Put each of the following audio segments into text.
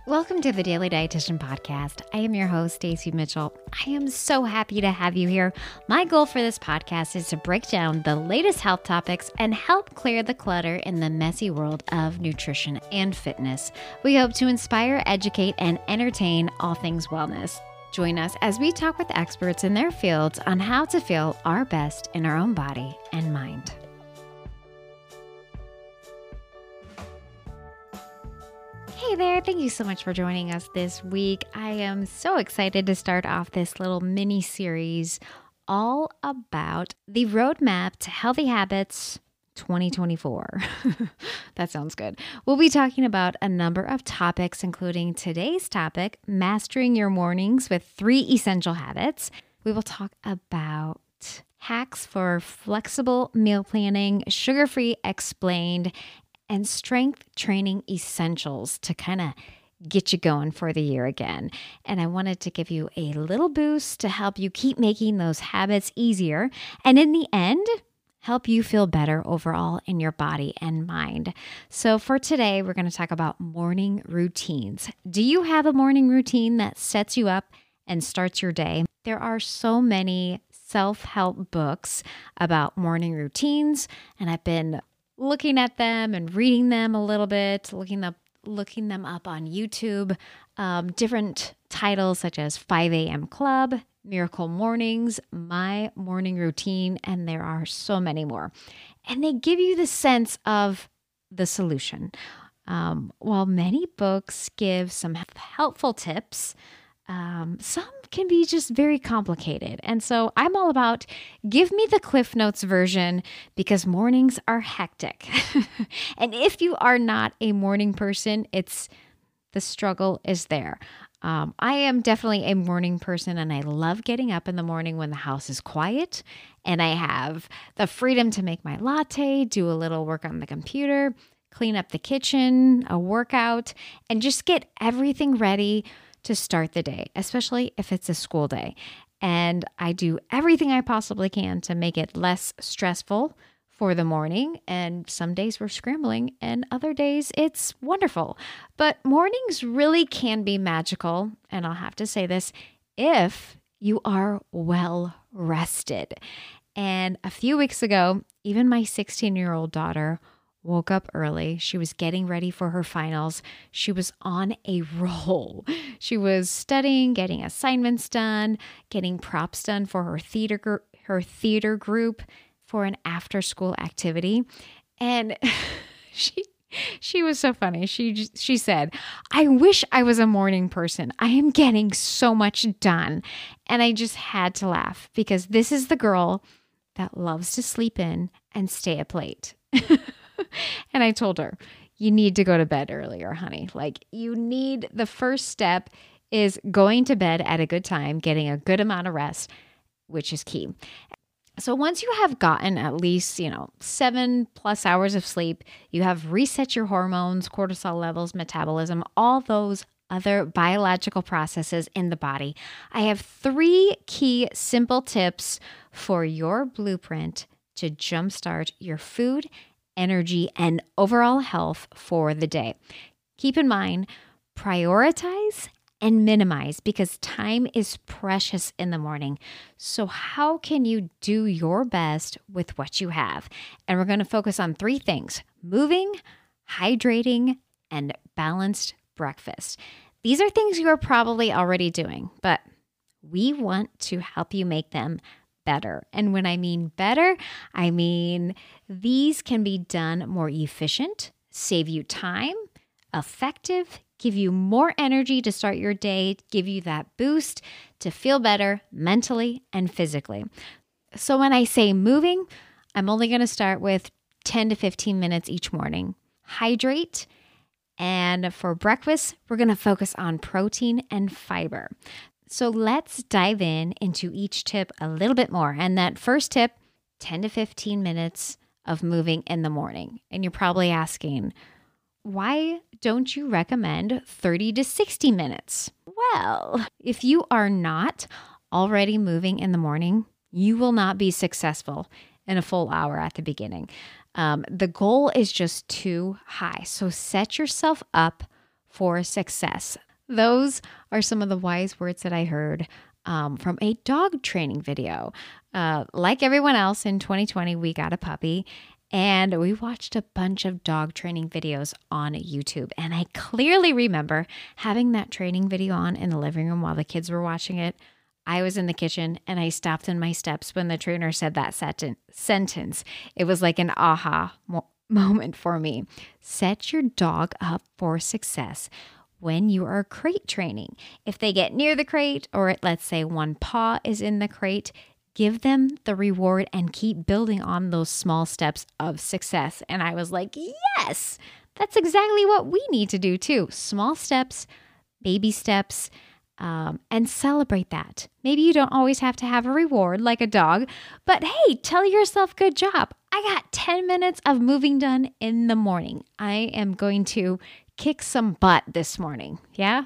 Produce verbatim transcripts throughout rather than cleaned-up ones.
Welcome to the Daily Dietitian Podcast. I am your host, Stacey Mitchell. I am so happy to have you here. My goal for this podcast is to break down the latest health topics and help clear the clutter in the messy world of nutrition and fitness. We hope to inspire, educate, and entertain all things wellness. Join us as we talk with experts in their fields on how to feel our best in our own body and mind. Hey there, thank you so much for joining us this week. I am so excited to start off this little mini series all about the roadmap to healthy habits twenty twenty-four. That sounds good. We'll be talking about a number of topics, including today's topic, mastering your mornings with three essential habits. We will talk about hacks for flexible meal planning, sugar-free explained, and strength training essentials to kind of get you going for the year again. And I wanted to give you a little boost to help you keep making those habits easier. And in the end, help you feel better overall in your body and mind. So for today, we're going to talk about morning routines. Do you have a morning routine that sets you up and starts your day? There are so many self-help books about morning routines, and I've been looking at them and reading them a little bit, looking up, looking them up on YouTube, um, different titles such as five a.m. Club, Miracle Mornings, My Morning Routine, and there are so many more. And they give you the sense of the solution. Um, while many books give some helpful tips, um, some can be just very complicated. And so I'm all about give me the Cliff Notes version because mornings are hectic. And if you are not a morning person, it's the struggle is there. Um, I am definitely a morning person and I love getting up in the morning when the house is quiet and I have the freedom to make my latte, do a little work on the computer, clean up the kitchen, a workout, and just get everything ready to start the day, especially if it's a school day. And I do everything I possibly can to make it less stressful for the morning. And some days we're scrambling and other days it's wonderful. But mornings really can be magical. And I'll have to say this, if you are well rested. And a few weeks ago, even my sixteen-year-old daughter woke up early. She was getting ready for her finals. She was on a roll. She was studying, getting assignments done, getting props done for her theater gr- her theater group for an after-school activity. And she she was so funny. She she said, "I wish I was a morning person. I am getting so much done." And I just had to laugh because this is the girl that loves to sleep in and stay up late. And I told her, you need to go to bed earlier, honey. Like you need, the first step is going to bed at a good time, getting a good amount of rest, which is key. So once you have gotten at least, you know, seven plus hours of sleep, you have reset your hormones, cortisol levels, metabolism, all those other biological processes in the body. I have three key simple tips for your blueprint to jumpstart your food, energy, and overall health for the day. Keep in mind, prioritize and minimize because time is precious in the morning. So how can you do your best with what you have? And we're going to focus on three things: moving, hydrating, and balanced breakfast. These are things you are probably already doing, but we want to help you make them better. And when I mean better, I mean these can be done more efficient, save you time, effective, give you more energy to start your day, give you that boost to feel better mentally and physically. So when I say moving, I'm only going to start with ten to fifteen minutes each morning. Hydrate. And for breakfast, we're going to focus on protein and fiber. So let's dive in into each tip a little bit more. And that first tip, ten to fifteen minutes of moving in the morning. And you're probably asking, why don't you recommend thirty to sixty minutes? Well, if you are not already moving in the morning, you will not be successful in a full hour at the beginning. Um, the goal is just too high. So set yourself up for success. Those are some of the wise words that I heard um, from a dog training video. Uh, like everyone else in twenty twenty, we got a puppy and we watched a bunch of dog training videos on YouTube. And I clearly remember having that training video on in the living room while the kids were watching it. I was in the kitchen and I stopped in my steps when the trainer said that seten- sentence. It was like an aha mo- moment for me. Set your dog up for success when you are crate training. If they get near the crate, or let's say one paw is in the crate, give them the reward and keep building on those small steps of success. And I was like, yes, that's exactly what we need to do too. Small steps, baby steps, um, and celebrate that. Maybe you don't always have to have a reward like a dog, but hey, tell yourself good job. I got ten minutes of moving done in the morning. I am going to kick some butt this morning. Yeah.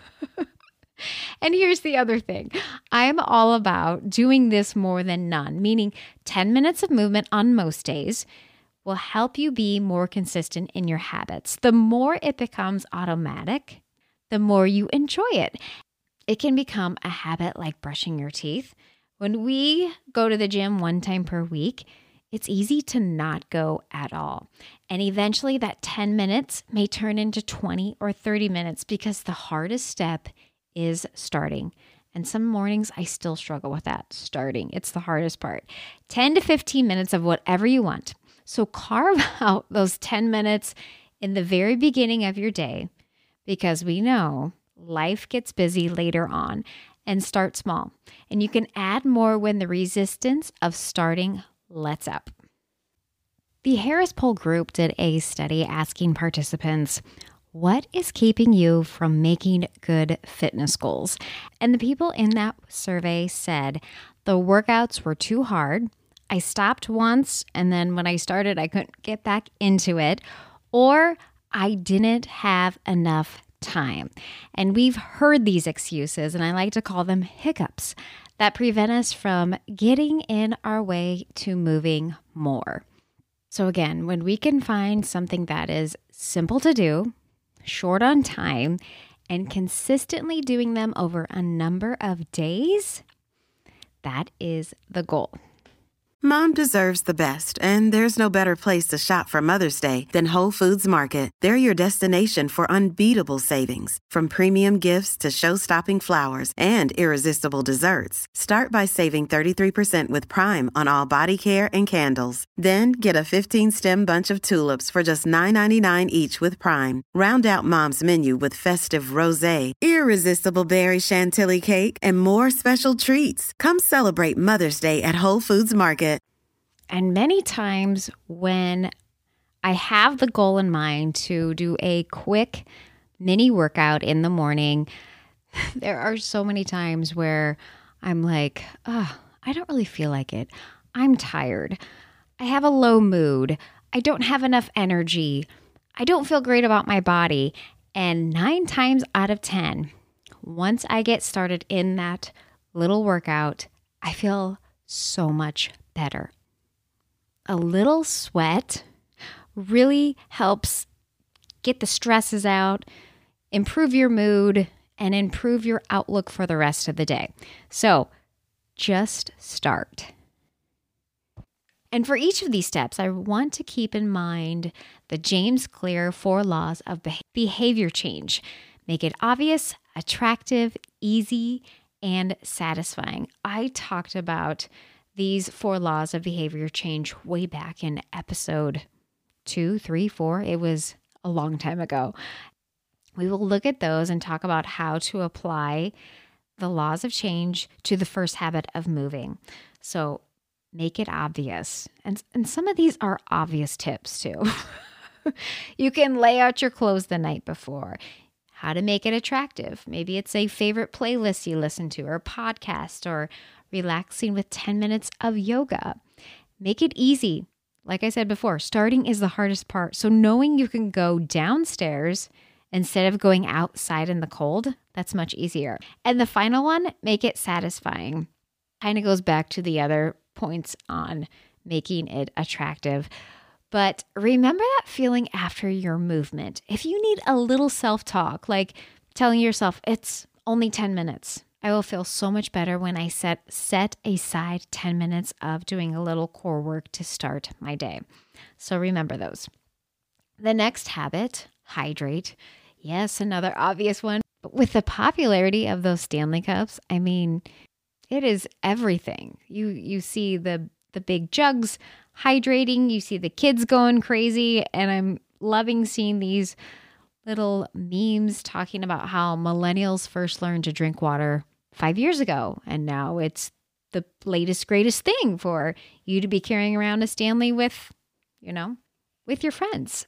And here's the other thing. I'm all about doing this more than none, meaning ten minutes of movement on most days will help you be more consistent in your habits. The more it becomes automatic, the more you enjoy it. It can become a habit like brushing your teeth. When we go to the gym one time per week, it's easy to not go at all. And eventually that ten minutes may turn into twenty or thirty minutes because the hardest step is starting. And some mornings I still struggle with that, starting. It's the hardest part. ten to fifteen minutes of whatever you want. So carve out those ten minutes in the very beginning of your day, because we know life gets busy later on, and start small. And you can add more when the resistance of starting lets up. The Harris Poll Group did a study asking participants, what is keeping you from making good fitness goals? And the people in that survey said the workouts were too hard. I stopped once, and then when I started, I couldn't get back into it, or I didn't have enough time. And we've heard these excuses, and I like to call them hiccups, that prevent us from getting in our way to moving more. So again, when we can find something that is simple to do, short on time, and consistently doing them over a number of days, that is the goal. Mom deserves the best, and there's no better place to shop for Mother's Day than Whole Foods Market. They're your destination for unbeatable savings, from premium gifts to show-stopping flowers and irresistible desserts. Start by saving thirty-three percent with Prime on all body care and candles. Then get a fifteen-stem bunch of tulips for just nine ninety-nine each with Prime. Round out Mom's menu with festive rosé, irresistible berry chantilly cake, and more special treats. Come celebrate Mother's Day at Whole Foods Market. And many times when I have the goal in mind to do a quick mini workout in the morning, there are so many times where I'm like, oh, I don't really feel like it. I'm tired. I have a low mood. I don't have enough energy. I don't feel great about my body. And nine times out of ten, once I get started in that little workout, I feel so much better. A little sweat really helps get the stresses out, improve your mood, and improve your outlook for the rest of the day. So just start. And for each of these steps, I want to keep in mind the James Clear four laws of behavior change. Make it obvious, attractive, easy, and satisfying. I talked about these four laws of behavior change way back in episode two, three, four. It was a long time ago. We will look at those and talk about how to apply the laws of change to the first habit of moving. So make it obvious. And, and some of these are obvious tips too. You can lay out your clothes the night before. How to make it attractive. Maybe it's a favorite playlist you listen to, or a podcast, or relaxing with ten minutes of yoga. Make it easy. Like I said before, starting is the hardest part. So knowing you can go downstairs instead of going outside in the cold, that's much easier. And the final one, make it satisfying. Kind of goes back to the other points on making it attractive. But remember that feeling after your movement. If you need a little self-talk, like telling yourself, it's only ten minutes. I will feel so much better when I set, set aside ten minutes of doing a little core work to start my day. So remember those. The next habit, hydrate. Yes, another obvious one. But with the popularity of those Stanley Cups, I mean, it is everything. You you see the the big jugs hydrating, you see the kids going crazy, and I'm loving seeing these little memes talking about how millennials first learned to drink water five years ago, and now it's the latest, greatest thing for you to be carrying around a Stanley with, you know, with your friends.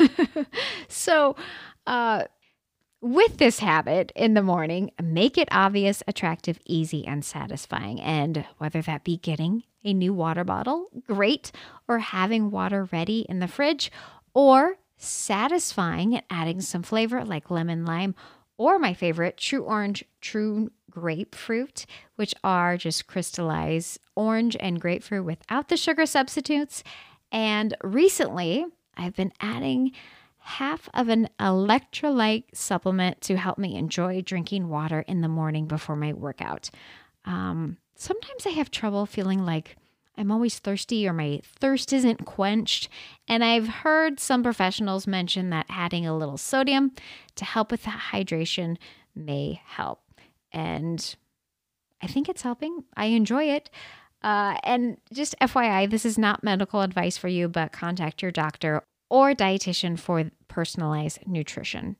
So, uh, with this habit in the morning, make it obvious, attractive, easy, and satisfying. And whether that be getting a new water bottle, great, or having water ready in the fridge, or satisfying and adding some flavor like lemon, lime, or my favorite, true orange, true grapefruit, which are just crystallized orange and grapefruit without the sugar substitutes. And recently, I've been adding half of an electrolyte supplement to help me enjoy drinking water in the morning before my workout. Um, sometimes I have trouble feeling like I'm always thirsty or my thirst isn't quenched. And I've heard some professionals mention that adding a little sodium to help with that hydration may help. And I think it's helping. I enjoy it. Uh, and just F Y I, this is not medical advice for you, but contact your doctor or dietitian for personalized nutrition.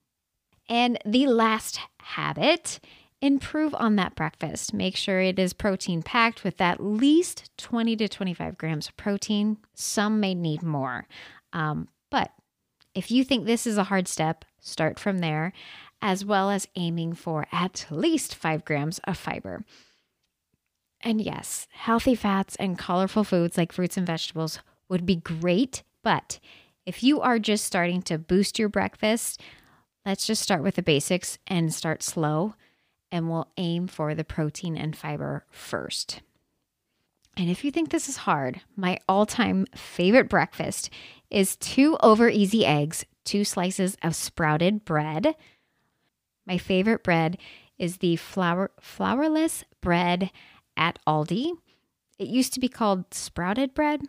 And the last habit, improve on that breakfast. Make sure it is protein packed with at least twenty to twenty-five grams of protein. Some may need more. Um, but if you think this is a hard step, start from there, as well as aiming for at least five grams of fiber. And yes, healthy fats and colorful foods like fruits and vegetables would be great, but if you are just starting to boost your breakfast, let's just start with the basics and start slow, and we'll aim for the protein and fiber first. And if you think this is hard, my all-time favorite breakfast is two over easy eggs, two slices of sprouted bread. My favorite bread is the flour flourless bread at Aldi. It used to be called sprouted bread,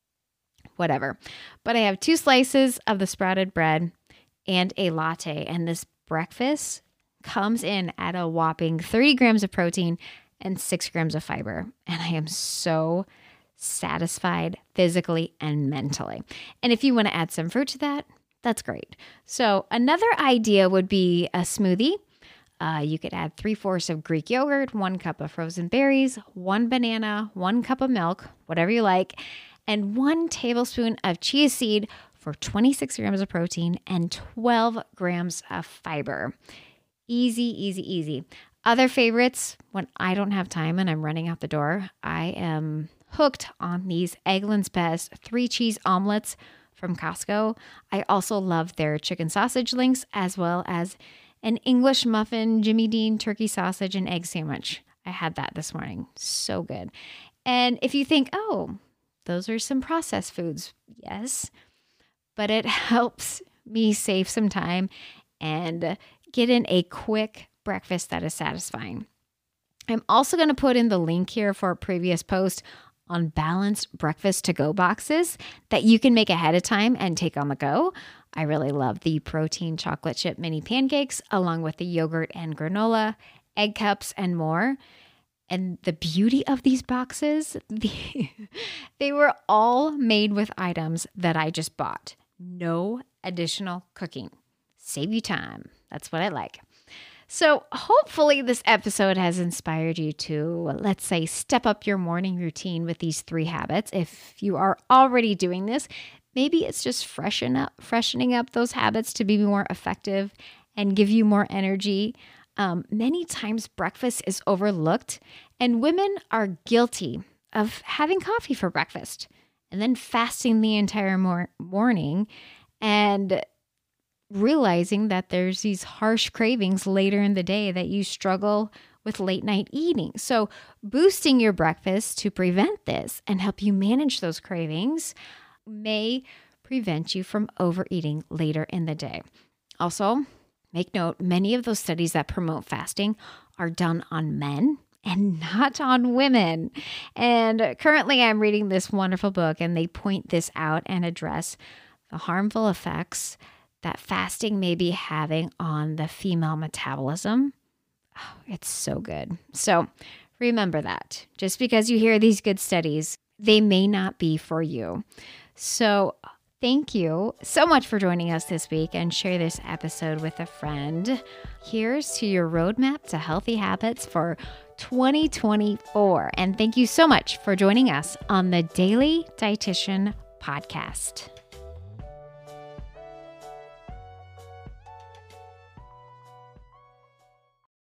whatever. But I have two slices of the sprouted bread and a latte. And this breakfast comes in at a whopping thirty grams of protein and six grams of fiber. And I am so satisfied physically and mentally. And if you want to add some fruit to that, that's great. So another idea would be a smoothie. Uh, you could add three-fourths of Greek yogurt, one cup of frozen berries, one banana, one cup of milk, whatever you like, and one tablespoon of chia seed for twenty-six grams of protein and twelve grams of fiber. Easy, easy, easy. Other favorites, when I don't have time and I'm running out the door, I am hooked on these Eggland's Best three cheese omelets from Costco. I also love their chicken sausage links, as well as an English muffin, Jimmy Dean turkey sausage and egg sandwich. I had that this morning. So good. And if you think, oh, those are some processed foods, yes, but it helps me save some time and get in a quick breakfast that is satisfying. I'm also going to put in the link here for a previous post on balanced breakfast to-go boxes that you can make ahead of time and take on the go. I really love the protein chocolate chip mini pancakes, along with the yogurt and granola, egg cups, and more. And the beauty of these boxes, the, they were all made with items that I just bought. No additional cooking. Save you time. That's what I like. So hopefully this episode has inspired you to, let's say, step up your morning routine with these three habits. If you are already doing this, maybe it's just freshen up, freshening up those habits to be more effective and give you more energy. Um, many times breakfast is overlooked, and women are guilty of having coffee for breakfast and then fasting the entire mor- morning and realizing that there's these harsh cravings later in the day that you struggle with late night eating. So boosting your breakfast to prevent this and help you manage those cravings may prevent you from overeating later in the day. Also, make note, many of those studies that promote fasting are done on men and not on women. And currently I'm reading this wonderful book, and they point this out and address the harmful effects that fasting may be having on the female metabolism. Oh, it's so good. So remember that. Just because you hear these good studies, they may not be for you. So thank you so much for joining us this week, and share this episode with a friend. Here's to your roadmap to healthy habits for twenty twenty-four. And thank you so much for joining us on the Daily Dietitian Podcast.